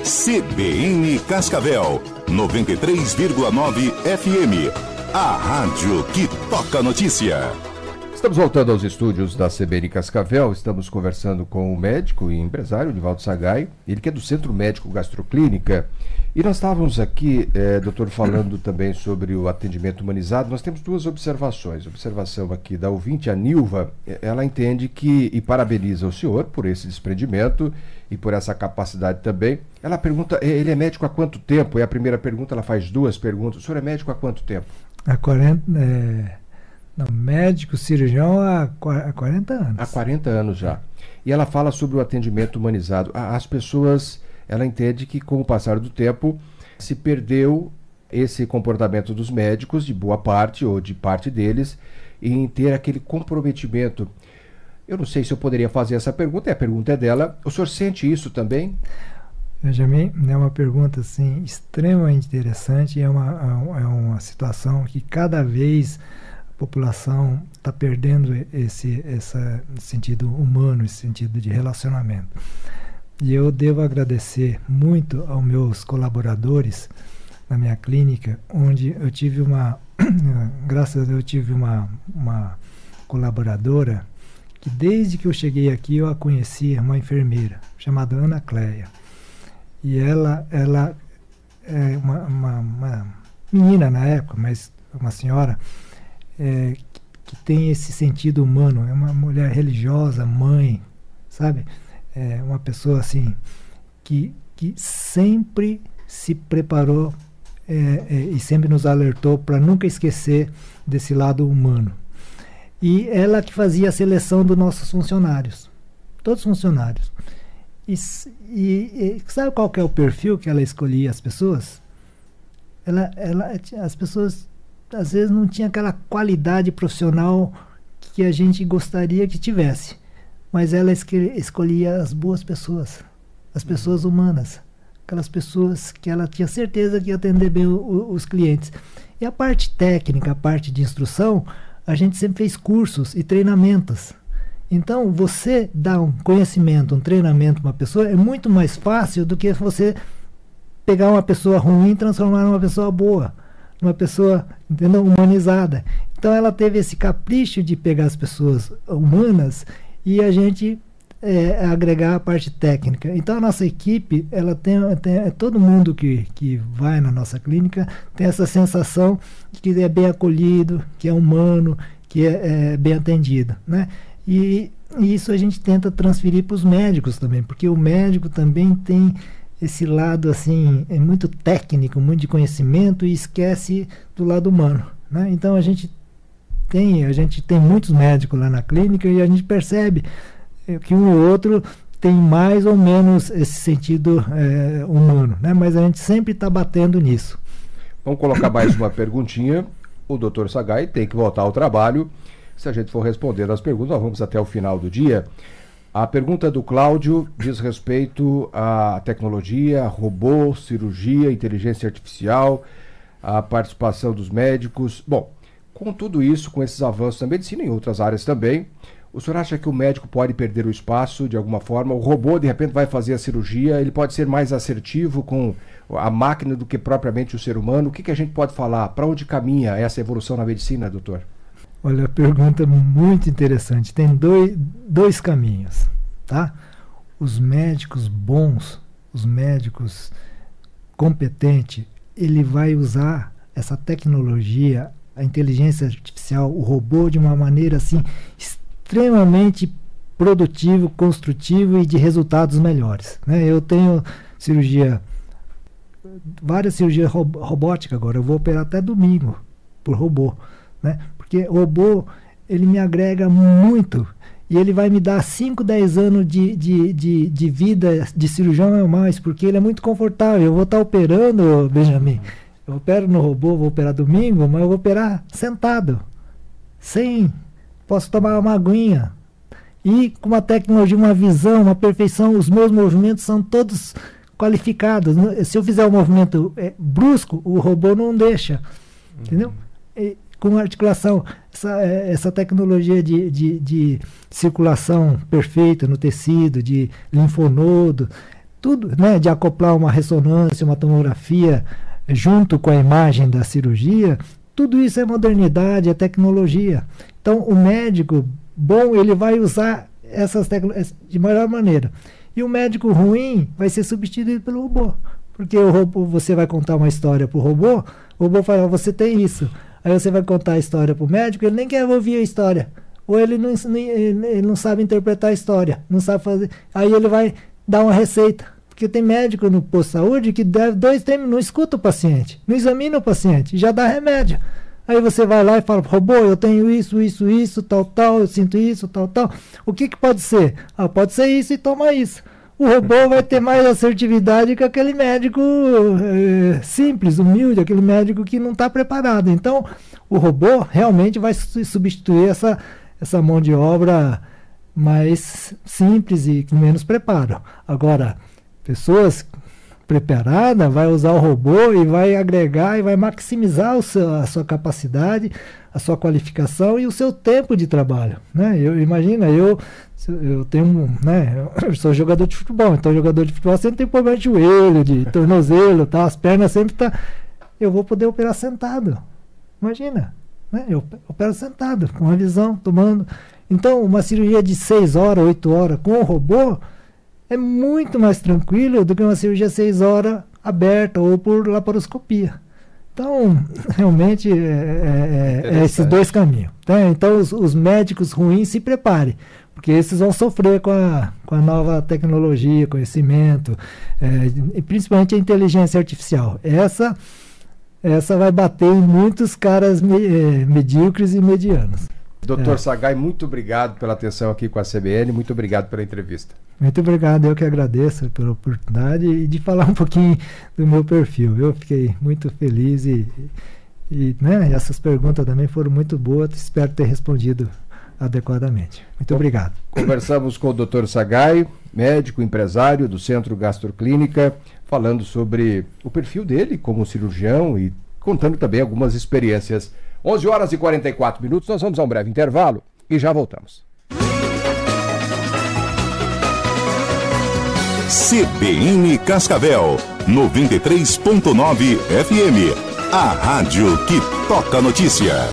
CBN Cascavel, 93,9 FM. A rádio que toca notícia. Estamos voltando aos estúdios da CBN Cascavel. Estamos conversando com o médico e empresário Nivaldo Sagai, ele que é do Centro Médico Gastroclínica. E nós estávamos aqui, doutor, falando também sobre o atendimento humanizado. Nós temos duas observações. Observação aqui da ouvinte, a Nilva, ela entende que, e parabeniza o senhor por esse desprendimento e por essa capacidade também. Ela pergunta, ele é médico há quanto tempo? É a primeira pergunta, ela faz duas perguntas. O senhor é médico há quanto tempo? Há 40... Não, médico, cirurgião há 40 anos. Há 40 anos já. E ela fala sobre o atendimento humanizado. As pessoas, ela entende que com o passar do tempo se perdeu esse comportamento dos médicos, de boa parte ou de parte deles, em ter aquele comprometimento. Eu não sei se eu poderia fazer essa pergunta, a pergunta é dela. O senhor sente isso também? Benjamin, é uma pergunta assim, extremamente interessante. É uma situação que cada vez a população está perdendo esse sentido humano, esse sentido de relacionamento. E eu devo agradecer muito aos meus colaboradores na minha clínica, onde eu tive graças a Deus, eu tive uma colaboradora que desde que eu cheguei aqui eu a conhecia, uma enfermeira chamada Ana Cléia. E ela é uma menina na época, mas uma senhora que tem esse sentido humano. É uma mulher religiosa, mãe, sabe? É uma pessoa assim que sempre se preparou e sempre nos alertou para nunca esquecer desse lado humano. E ela que fazia a seleção dos nossos funcionários, todos os funcionários. E sabe qual que é o perfil que ela escolhia as pessoas? As pessoas às vezes não tinham aquela qualidade profissional que a gente gostaria que tivesse, mas ela escolhia as boas pessoas, as pessoas humanas, aquelas pessoas que ela tinha certeza que ia atender bem os clientes. E a parte técnica, a parte de instrução, a gente sempre fez cursos e treinamentos. Então, você dar um conhecimento, um treinamento para uma pessoa é muito mais fácil do que você pegar uma pessoa ruim e transformar numa pessoa boa, numa pessoa, entendeu, humanizada. Então, ela teve esse capricho de pegar as pessoas humanas e a gente agregar a parte técnica. Então, a nossa equipe, ela tem todo mundo que vai na nossa clínica tem essa sensação de que é bem acolhido, que é humano, que é bem atendido, né? E isso a gente tenta transferir para os médicos também, porque o médico também tem esse lado assim, muito técnico, muito de conhecimento e esquece do lado humano, né? Então a gente tem muitos médicos lá na clínica e a gente percebe que um ou outro tem mais ou menos esse sentido humano, né? Mas a gente sempre está batendo nisso. Vamos colocar mais uma perguntinha. O Dr. Sagai tem que voltar ao trabalho. Se a gente for responder as perguntas, nós vamos até o final do dia. A pergunta do Cláudio diz respeito à tecnologia, robô, cirurgia, inteligência artificial, a participação dos médicos. Bom, com tudo isso, com esses avanços na medicina e em outras áreas também, o senhor acha que o médico pode perder o espaço de alguma forma? O robô, de repente, vai fazer a cirurgia, ele pode ser mais assertivo com a máquina do que propriamente o ser humano? O que a gente pode falar? Para onde caminha essa evolução na medicina, doutor? Olha, a pergunta muito interessante. Tem dois caminhos, tá? Os médicos bons, os médicos competentes, ele vai usar essa tecnologia, a inteligência artificial, o robô de uma maneira assim extremamente produtivo, construtivo e de resultados melhores, né? Eu tenho várias cirurgias robóticas agora. Eu vou operar até domingo por robô, né? Porque o robô, ele me agrega muito e ele vai me dar 5, 10 anos de vida de cirurgião a mais, porque ele é muito confortável. Eu vou estar operando, Benjamin, eu opero no robô, vou operar domingo, mas eu vou operar sentado, posso tomar uma aguinha. E com uma tecnologia, uma visão, uma perfeição, os meus movimentos são todos qualificados. Se eu fizer um movimento brusco, o robô não deixa, entendeu? Com articulação, essa tecnologia de circulação perfeita no tecido, de linfonodo, tudo, né, de acoplar uma ressonância, uma tomografia junto com a imagem da cirurgia, tudo isso é modernidade, é tecnologia. Então, o médico bom, ele vai usar essas tecnologias de melhor maneira. E o médico ruim vai ser substituído pelo robô. Porque o robô, você vai contar uma história para o robô fala, você tem isso. Aí você vai contar a história para o médico, ele nem quer ouvir a história. Ou ele não sabe interpretar a história, não sabe fazer. Aí ele vai dar uma receita. Porque tem médico no posto de saúde que deve 2, 3 minutos, não escuta o paciente, não examina o paciente, já dá remédio. Aí você vai lá e fala, robô, eu tenho isso, tal, eu sinto isso, tal. O que pode ser? Pode ser isso e toma isso. O robô vai ter mais assertividade que aquele médico simples, humilde, aquele médico que não está preparado. Então, o robô realmente vai substituir essa mão de obra mais simples e com menos preparo. Agora, pessoas preparadas vai usar o robô e vai agregar e vai maximizar a sua capacidade, a sua qualificação e o seu tempo de trabalho, né? Eu tenho, né, eu sou jogador de futebol, então jogador de futebol sempre tem problema de joelho, de tornozelo, tá? As pernas sempre eu vou poder operar sentado. Imagina, né? Eu opero sentado, com uma visão, tomando. Então, uma cirurgia de 6 horas, 8 horas com o robô é muito mais tranquilo do que uma cirurgia 6 horas aberta ou por laparoscopia. Então, realmente, é esses dois caminhos. Tá? Então, os médicos ruins se preparem, porque esses vão sofrer com a nova tecnologia, conhecimento, e principalmente a inteligência artificial. Essa vai bater em muitos caras medíocres e medianos. Dr. Sagai, muito obrigado pela atenção aqui com a CBN, muito obrigado pela entrevista. Muito obrigado, eu que agradeço pela oportunidade e de falar um pouquinho do meu perfil. Eu fiquei muito feliz e essas perguntas também foram muito boas, espero ter respondido adequadamente. Muito obrigado. Conversamos com o Dr. Sagai, médico, empresário do Centro Gastroclínica, falando sobre o perfil dele como cirurgião e contando também algumas experiências. 11h44, nós vamos a um breve intervalo e já voltamos. CBN Cascavel, 93.9 FM, a rádio que toca notícia.